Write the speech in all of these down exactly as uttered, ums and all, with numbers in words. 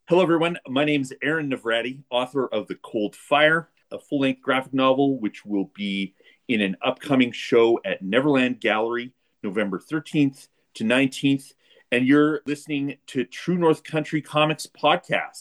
Hello, everyone. My name is Aaron Navrati, author of The Cold Fire, a full-length graphic novel which will be in an upcoming show at Neverland Gallery, November thirteenth to nineteenth. And you're listening to True North Country Comics Podcast.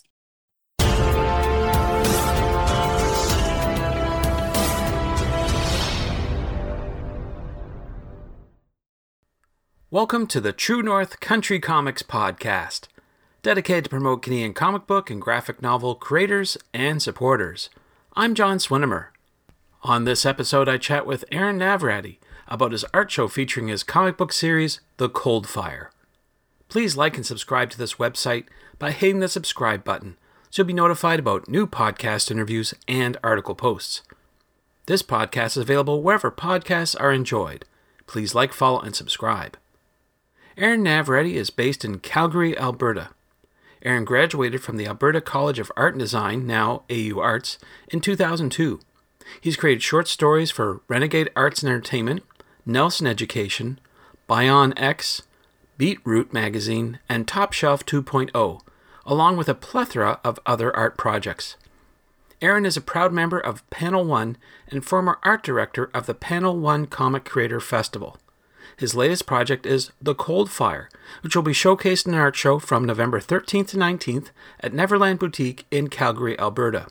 Welcome to the True North Country Comics Podcast, dedicated to promote Canadian comic book and graphic novel creators and supporters. I'm John Swinimer. On this episode, I chat with Aaron Navrati about his art show featuring his comic book series, The Cold Fire. Please like and subscribe to this website by hitting the subscribe button so you'll be notified about new podcast interviews and article posts. This podcast is available wherever podcasts are enjoyed. Please like, follow, and subscribe. Aaron Navrati is based in Calgary, Alberta. Aaron graduated from the Alberta College of Art and Design, now A U Arts, in two thousand two. He's created short stories for Renegade Arts and Entertainment, Nelson Education, Bion X, Beetroot Magazine, and Top Shelf two point oh, along with a plethora of other art projects. Aaron is a proud member of Panel One and former art director of the Panel One Comic Creator Festival. His latest project is The Cold Fire, which will be showcased in an art show from November thirteenth to nineteenth at Neverland Boutique in Calgary, Alberta.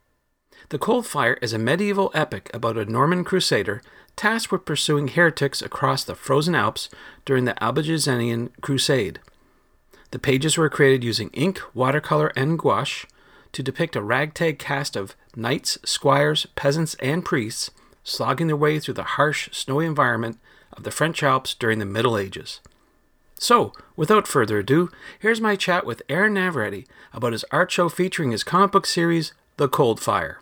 The Cold Fire is a medieval epic about a Norman crusader tasked with pursuing heretics across the frozen Alps during the Albigensian Crusade. The pages were created using ink, watercolor, and gouache to depict a ragtag cast of knights, squires, peasants, and priests slogging their way through the harsh, snowy environment of the French Alps during the Middle Ages. So, without further ado, here's my chat with Aaron Navrati about his art show featuring his comic book series, The Cold Fire.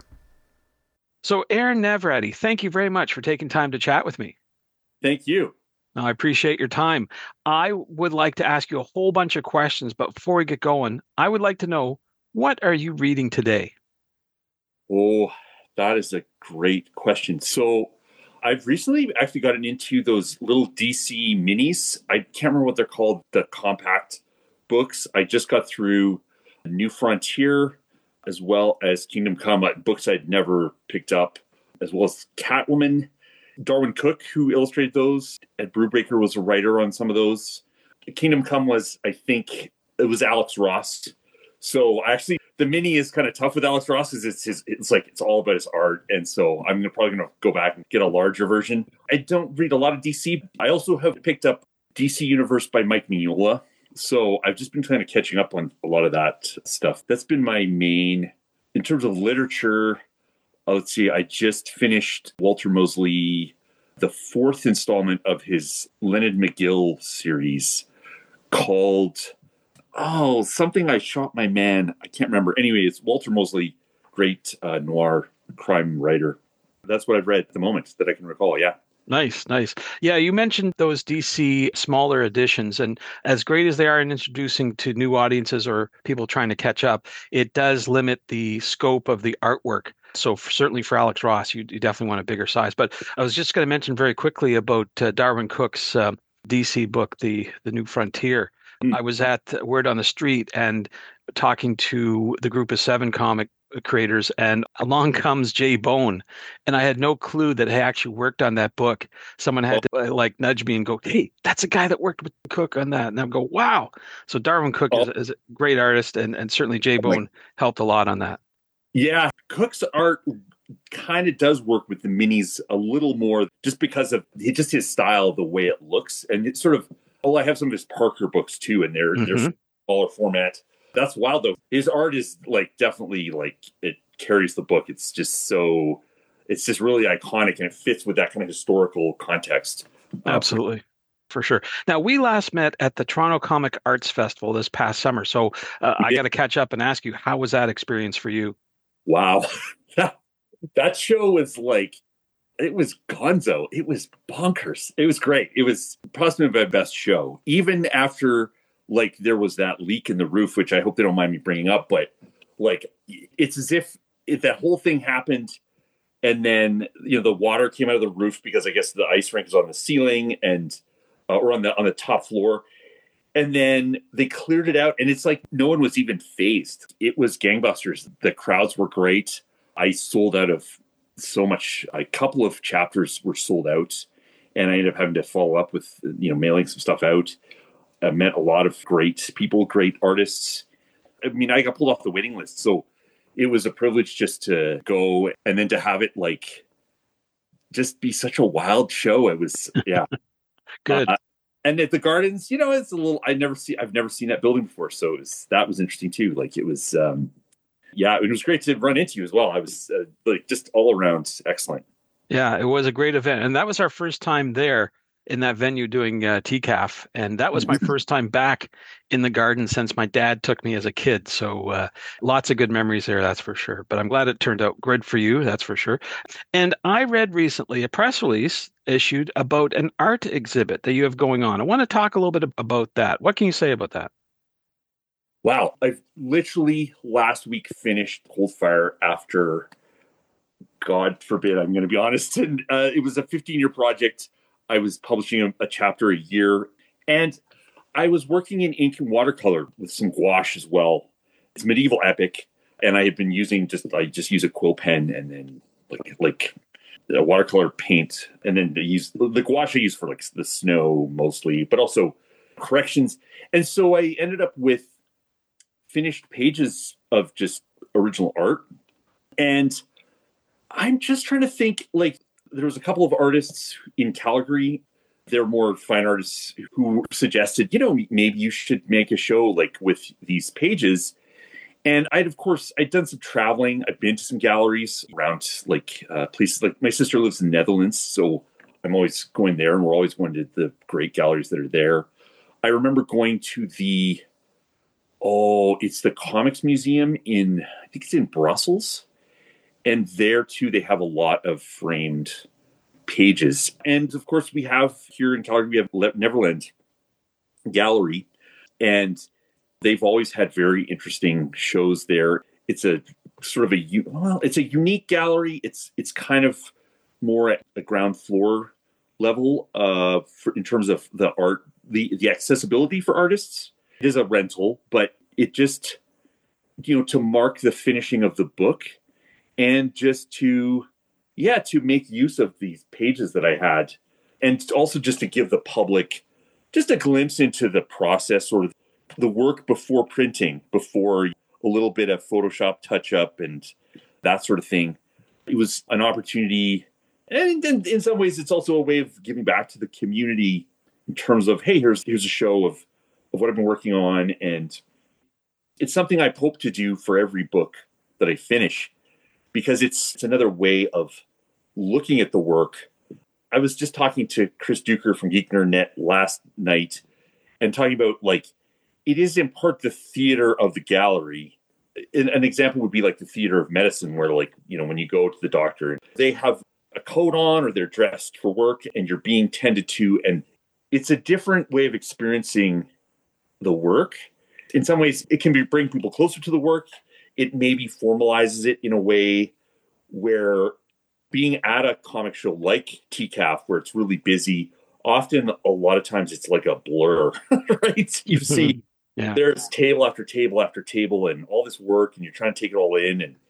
So, Aaron Navrati, thank you very much for taking time to chat with me. Thank you. I appreciate your time. I would like to ask you a whole bunch of questions, but before we get going, I would like to know, what are you reading today? Oh, that is a great question. So, I've recently actually gotten into those little D C minis. I can't remember what they're called, the compact books. I just got through New Frontier as well as Kingdom Come, books I'd never picked up, as well as Catwoman. Darwin Cook, who illustrated those. Ed Brubaker was a writer on some of those. Kingdom Come was, I think, it was Alex Ross. So actually, the mini is kind of tough with Alex Ross because it's his, it's like it's all about his art, and so I'm probably going to go back and get a larger version. I don't read a lot of D C. I also have picked up D C Universe by Mike Mignola, so I've just been kind of catching up on a lot of that stuff. That's been my main in terms of literature. Let's see, I just finished Walter Mosley, the fourth installment of his Leonard McGill series called. Oh, something I shot my man. I can't remember. Anyway, it's Walter Mosley, great uh, noir crime writer. That's what I've read at the moment that I can recall. Yeah. Nice, nice. Yeah, you mentioned those D C smaller editions, and as great as they are in introducing to new audiences or people trying to catch up, it does limit the scope of the artwork. So for, certainly for Alex Ross, you, you definitely want a bigger size. But I was just going to mention very quickly about uh, Darwin Cook's uh, D C book, the the New Frontier. I was at Word on the Street and talking to the group of seven comic creators, and along comes Jay Bone, and I had no clue that he actually worked on that book. Someone had to uh, like nudge me and go, "Hey, that's a guy that worked with Cook on that," and I go, "Wow!" So Darwin Cook is, is a great artist, and, and certainly Jay Bone helped a lot on that. Yeah, Cook's art kind of does work with the minis a little more, just because of just his style, the way it looks, and it's sort of. Oh, I have some of his Parker books too, and they're mm-hmm. they're smaller format. That's wild though. His art is like definitely like it carries the book. It's just so it's just really iconic, and it fits with that kind of historical context. Absolutely. Um, For sure. Now, we last met at the Toronto Comic Arts Festival this past summer. So uh, I got to catch up and ask you, how was that experience for you? Wow. That show was like, it was gonzo. It was bonkers. It was great. It was possibly my best show. Even after, like, there was that leak in the roof, which I hope they don't mind me bringing up. But, like, it's as if, if that whole thing happened and then, you know, the water came out of the roof because I guess the ice rink is on the ceiling and uh, or on the on the top floor. And then they cleared it out, and it's like no one was even phased. It was gangbusters. The crowds were great. I sold out of so much. A couple of chapters were sold out, and I ended up having to follow up with, you know, mailing some stuff out. I met a lot of great people, great artists. I mean, I got pulled off the waiting list, so it was a privilege just to go and then to have it like just be such a wild show. It was, yeah. Good. Uh, and at the Gardens, you know, it's a little, I never see, I've never seen that building before. So it was, that was interesting too. Like it was, um, yeah, it was great to run into you as well. I was uh, like just all around excellent. Yeah, it was a great event. And that was our first time there in that venue doing uh, T C A F. And that was my first time back in the garden since my dad took me as a kid. So uh, lots of good memories there, that's for sure. But I'm glad it turned out good for you, that's for sure. And I read recently a press release issued about an art exhibit that you have going on. I want to talk a little bit about that. What can you say about that? Wow. I've literally last week finished Coldfire after, God forbid, I'm going to be honest. And uh, it was a fifteen-year project. I was publishing a, a chapter a year, and I was working in ink and watercolor with some gouache as well. It's medieval epic, and I had been using just I just use a quill pen and then like like a watercolor paint, and then they use the gouache I use for like the snow mostly, but also corrections. And so I ended up with finished pages of just original art, and I'm just trying to think like. There was a couple of artists in Calgary. They're more fine artists who suggested, you know, maybe you should make a show like with these pages. And I'd, of course, I'd done some traveling. I've been to some galleries around like uh, places like my sister lives in the Netherlands. So I'm always going there, and we're always going to the great galleries that are there. I remember going to the, oh, it's the Comics Museum in, I think it's in Brussels. And there, too, they have a lot of framed pages. And, of course, we have here in Calgary, we have Neverland Gallery. And they've always had very interesting shows there. It's a sort of a, well, it's a unique gallery. It's it's kind of more at the ground floor level uh, for, in terms of the art, the, the accessibility for artists. It is a rental, but it just, you know, to mark the finishing of the book, and just to, yeah, to make use of these pages that I had. And also just to give the public just a glimpse into the process, sort of the work before printing, before a little bit of Photoshop touch-up and that sort of thing. It was an opportunity. And in, in some ways, it's also a way of giving back to the community in terms of, hey, here's here's a show of, of what I've been working on. And it's something I hope to do for every book that I finish, because it's, it's another way of looking at the work. I was just talking to Chris Duker from Geek Nerd Net last night and talking about, like, it is in part the theater of the gallery. An, an example would be like the theater of medicine, where, like, you know, when you go to the doctor, they have a coat on or they're dressed for work and you're being tended to. And it's a different way of experiencing the work. In some ways, it can be bring people closer to the work. It maybe formalizes it in a way where being at a comic show like T C A F, where it's really busy, often a lot of times it's like a blur, right? You see yeah. There's table after table after table and all this work, and you're trying to take it all in. And,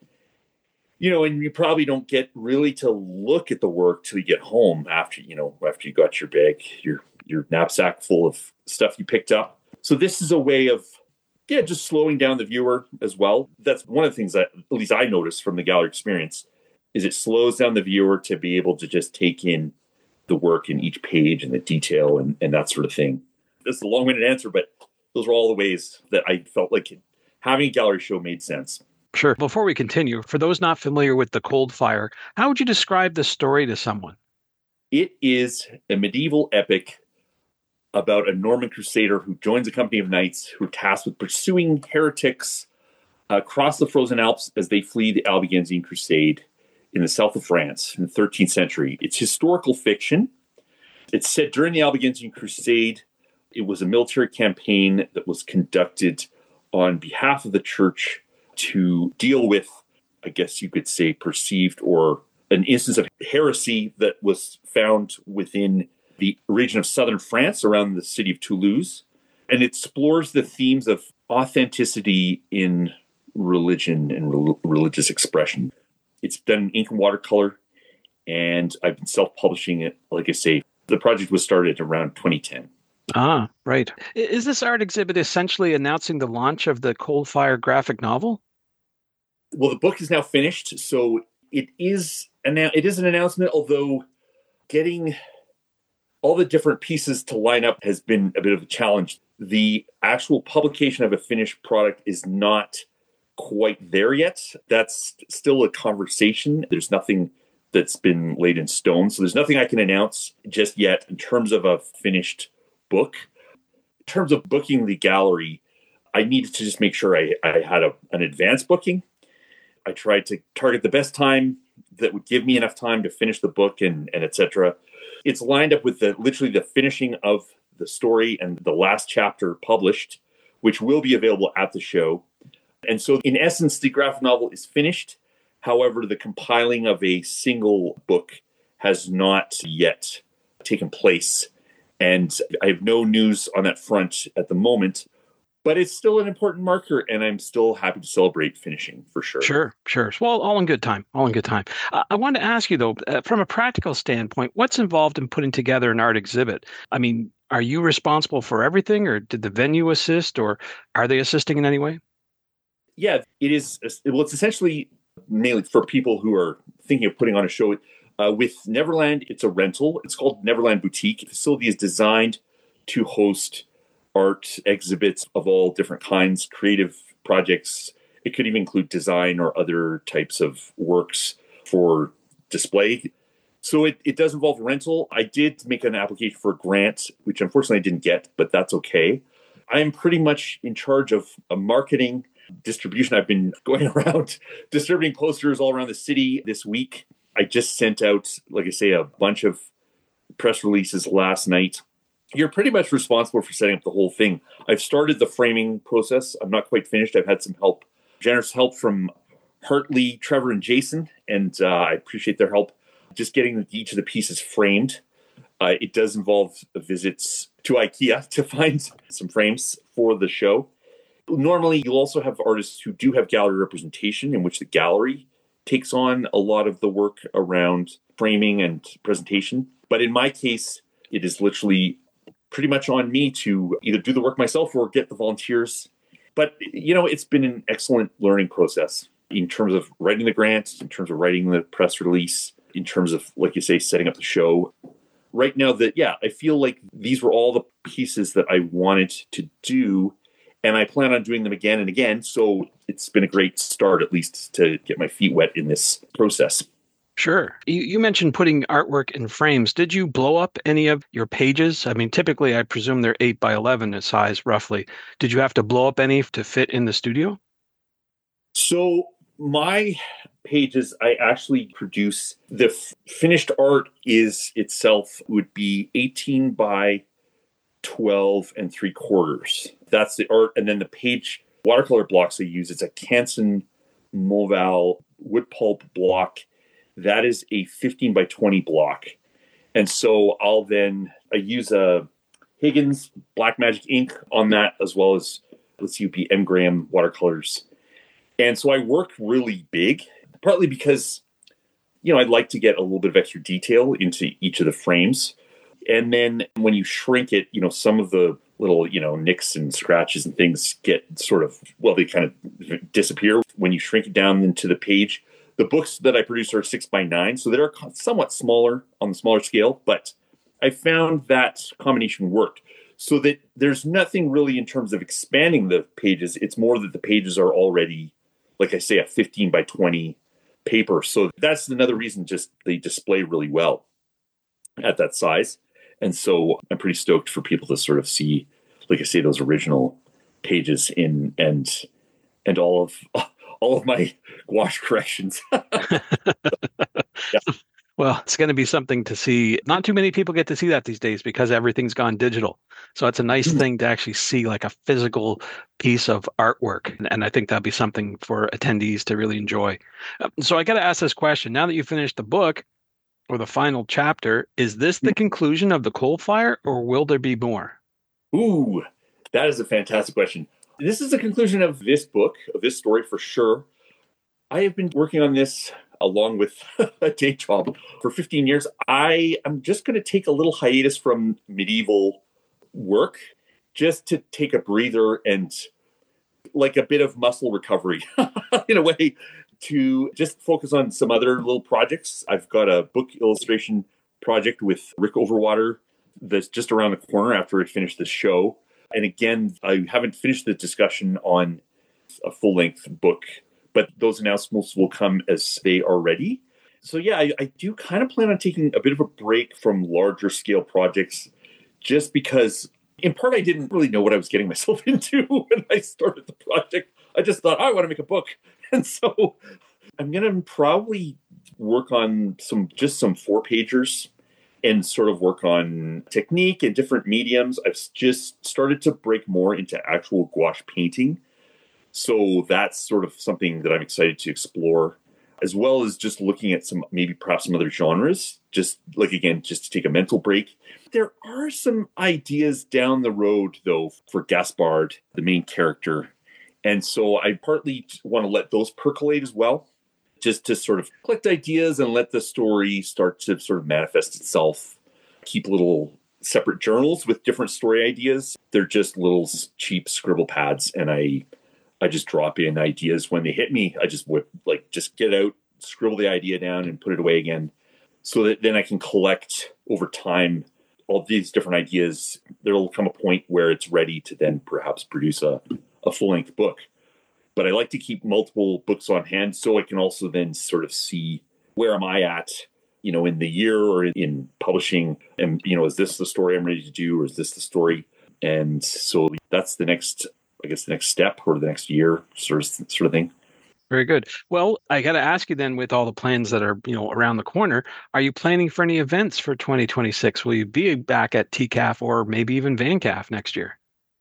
you know, and you probably don't get really to look at the work till you get home after, you know, after you got your bag, your, your knapsack full of stuff you picked up. So this is a way of, yeah, just slowing down the viewer as well. That's one of the things that at least I noticed from the gallery experience, is it slows down the viewer to be able to just take in the work in each page and the detail and, and that sort of thing. That's a long-winded answer, but those are all the ways that I felt like having a gallery show made sense. Sure. Before we continue, for those not familiar with the Coldfire, how would you describe the story to someone? It is a medieval epic about a Norman crusader who joins a company of knights who are tasked with pursuing heretics across the frozen Alps as they flee the Albigensian Crusade in the south of France in the thirteenth century. It's historical fiction. It's set during the Albigensian Crusade. It was a military campaign that was conducted on behalf of the church to deal with, I guess you could say, perceived or an instance of heresy that was found within the region of southern France around the city of Toulouse. and it explores the themes of authenticity in religion and re- religious expression. It's done in ink and watercolor, and I've been self-publishing it. Like I say, the project was started around twenty ten. Ah, right. Is this art exhibit essentially announcing the launch of the Coldfire graphic novel? Well, the book is now finished, so it is an, it is an announcement, although getting all the different pieces to line up has been a bit of a challenge. The actual publication of a finished product is not quite there yet. That's still a conversation. There's nothing that's been laid in stone, so there's nothing I can announce just yet in terms of a finished book. In terms of booking the gallery, I needed to just make sure I, I had a, an advance booking. I tried to target the best time that would give me enough time to finish the book and, and et cetera. It's lined up with the literally the finishing of the story and the last chapter published, which will be available at the show. And so in essence, the graphic novel is finished. However, the compiling of a single book has not yet taken place. And I have no news on that front at the moment. But it's still an important marker, and I'm still happy to celebrate finishing, for sure. Sure, sure. Well, all in good time, all in good time. Uh, I wanted to ask you, though, uh, from a practical standpoint, what's involved in putting together an art exhibit? I mean, are you responsible for everything, or did the venue assist, or are they assisting in any way? Yeah, it is. Well, it's essentially mainly for people who are thinking of putting on a show. Uh, with Neverland, it's a rental. It's called Neverland Boutique. The facility is designed to host art exhibits of all different kinds, creative projects. It could even include design or other types of works for display. So it, it does involve rental. I did make an application for a grant, which unfortunately I didn't get, but that's okay. I am pretty much in charge of a marketing distribution. I've been going around distributing posters all around the city this week. I just sent out, like I say, a bunch of press releases last night. You're pretty much responsible for setting up the whole thing. I've started the framing process. I'm not quite finished. I've had some help, generous help from Hartley, Trevor, and Jason, and uh, I appreciate their help. Just getting each of the pieces framed. Uh, it does involve visits to IKEA to find some frames for the show. Normally, you'll also have artists who do have gallery representation, in which the gallery takes on a lot of the work around framing and presentation. But in my case, it is literally pretty much on me to either do the work myself or get the volunteers. But, you know, it's been an excellent learning process in terms of writing the grant, in terms of writing the press release, in terms of, like you say, setting up the show. Right now, that yeah, I feel like these were all the pieces that I wanted to do, and I plan on doing them again and again. So it's been a great start, at least, to get my feet wet in this process. Sure. You, you mentioned putting artwork in frames. Did you blow up any of your pages? I mean, typically, I presume they're eight by eleven in size, roughly. Did you have to blow up any to fit in the studio? So my pages, I actually produce. The f- finished art is itself would be eighteen by twelve and three quarters. That's the art. And then the page watercolor blocks I use, it's a Canson Moval wood pulp block. That is a fifteen by twenty block. And so I'll then, I use a Higgins Black Magic ink on that, as well as, let's see, it would be M. Graham watercolors. And so I work really big, partly because, you know, I'd like to get a little bit of extra detail into each of the frames. And then when you shrink it, you know, some of the little, you know, nicks and scratches and things get sort of, well, they kind of disappear when you shrink it down into the page. The books that I produce are six by nine, so they're somewhat smaller on the smaller scale, but I found that combination worked. So that there's nothing really in terms of expanding the pages. It's more that the pages are already, like I say, a fifteen by twenty paper. So that's another reason just they display really well at that size. And so I'm pretty stoked for people to sort of see, like I say, those original pages in and and all of all of my gouache corrections. Yeah. Well, it's going to be something to see. Not too many people get to see that these days because everything's gone digital. So it's a nice mm-hmm. thing to actually see like a physical piece of artwork. And I think that'd be something for attendees to really enjoy. So I got to ask this question. Now that you finished the book or the final chapter, is this the conclusion of the Coldfire or will there be more? Ooh, That is a fantastic question. This is the conclusion of this book, of this story for sure. I have been working on this along with a day job for fifteen years. I am just going to take a little hiatus from medieval work just to take a breather and like a bit of muscle recovery in a way to just focus on some other little projects. I've got a book illustration project with Rick Overwater that's just around the corner after I finish the show. And again, I haven't finished the discussion on a full-length book, but those announcements will come as they are ready. So yeah, I, I do kind of plan on taking a bit of a break from larger scale projects just because in part I didn't really know what I was getting myself into when I started the project. I just thought, oh, I want to make a book. And so I'm going to probably work on some just some four-pagers and sort of work on technique and different mediums. I've just started to break more into actual gouache painting. So that's sort of something that I'm excited to explore, as well as just looking at some, maybe perhaps some other genres, just like, again, just to take a mental break. There are some ideas down the road, though, for Gaspard, the main character. And so I partly want to let those percolate as well, just to sort of collect ideas and let the story start to sort of manifest itself. Keep little separate journals with different story ideas. They're just little cheap scribble pads, and I I just drop in ideas when they hit me. I just whip, like just get out, scribble the idea down and put it away again, so that then I can collect over time all these different ideas. There'll come a point where it's ready to then perhaps produce a, a full-length book. But I like to keep multiple books on hand so I can also then sort of see where am I at, you know, in the year or in publishing. And, you know, is this the story I'm ready to do, or is this the story? And so that's the next, I guess, the next step or the next year sort of, sort of thing. Very good. Well, I got to ask you then, with all the plans that are, you know, around the corner, are you planning for any events for twenty twenty-six? Will you be back at T C A F or maybe even VanCaf next year?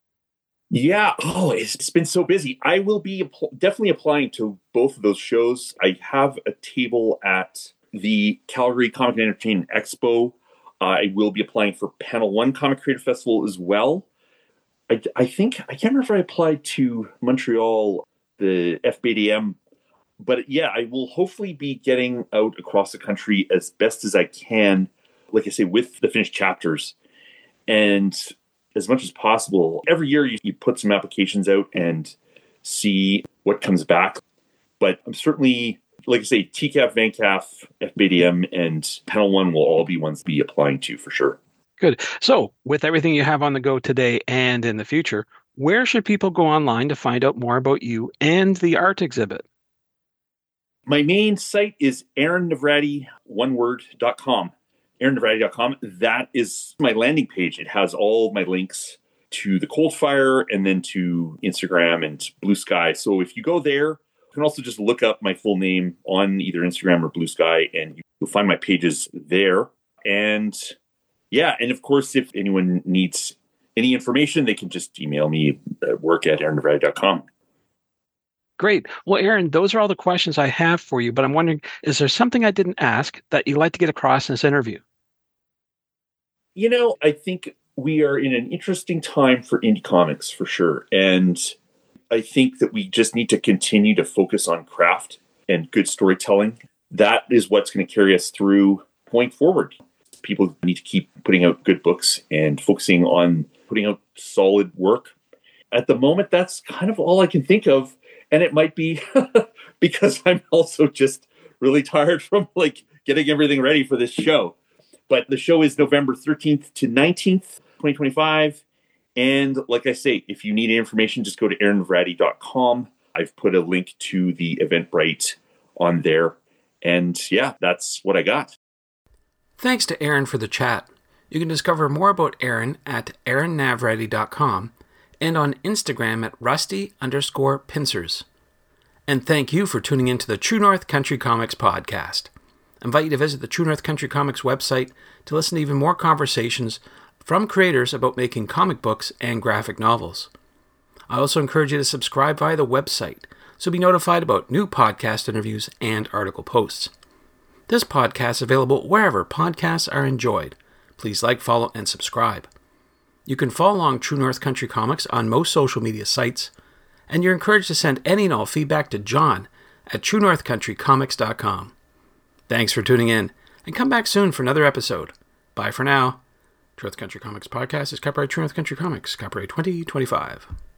Yeah. Oh, it's, it's been so busy. I will be apl- definitely applying to both of those shows. I have a table at the Calgary Comic and Entertainment Expo. Uh, I will be applying for Panel One Comic Creative Festival as well. I, I think, I can't remember if I applied to Montreal, the F B D M, but yeah, I will hopefully be getting out across the country as best as I can, like I say, with the finished chapters. And as much as possible, every year you, you put some applications out and see what comes back. But I'm certainly, like I say, T C A F, VanCaf, F B D M, and Panel One will all be ones to be applying to for sure. Good. So with everything you have on the go today and in the future, where should people go online to find out more about you and the art exhibit? My main site is aaron navrati, one word, dot com. aaron navrati dot com. That is my landing page. It has all my links to the Coldfire and then to Instagram and Blue Sky. So if you go there, you can also just look up my full name on either Instagram or Blue Sky, and you'll find my pages there. And yeah, and of course, if anyone needs any information, they can just email me at work at aaron navrati dot com. Great. Well, Aaron, those are all the questions I have for you, but I'm wondering, is there something I didn't ask that you'd like to get across in this interview? You know, I think we are in an interesting time for indie comics for sure. And I think that we just need to continue to focus on craft and good storytelling. That is what's going to carry us through going forward. People need to keep putting out good books and focusing on putting out solid work. At the moment, that's kind of all I can think of. And it might be because I'm also just really tired from like getting everything ready for this show. But the show is November thirteenth to nineteenth, twenty twenty-five. And like I say, if you need information, just go to aaron navrati dot com. I've put a link to the Eventbrite on there. And yeah, that's what I got. Thanks to Aaron for the chat. You can discover more about Aaron at aaron navrati dot com and on Instagram at rusty underscore pincers. And thank you for tuning in to the True North Country Comics podcast. I invite you to visit the True North Country Comics website to listen to even more conversations from creators about making comic books and graphic novels. I also encourage you to subscribe via the website so be notified about new podcast interviews and article posts. This podcast is available wherever podcasts are enjoyed. Please like, follow, and subscribe. You can follow along True North Country Comics on most social media sites, and you're encouraged to send any and all feedback to John at true north country comics dot com. Thanks for tuning in, and come back soon for another episode. Bye for now. True North Country Comics Podcast is copyright True North Country Comics, copyright twenty twenty-five.